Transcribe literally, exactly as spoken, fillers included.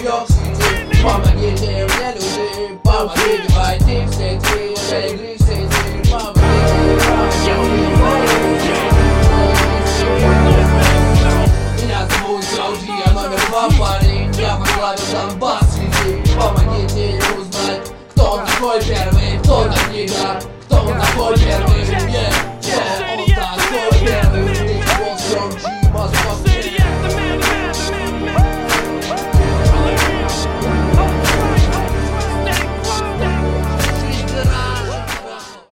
огонек светит. Помогите мне, люди, помогите войти в сети, для игры в сети. Помогите, помогите. Меня зовут Джоуди, я номер два парень. Я возглавил Донбасс среди. Помогите узнать, кто он такой первый, кто такой, кто он такой первый.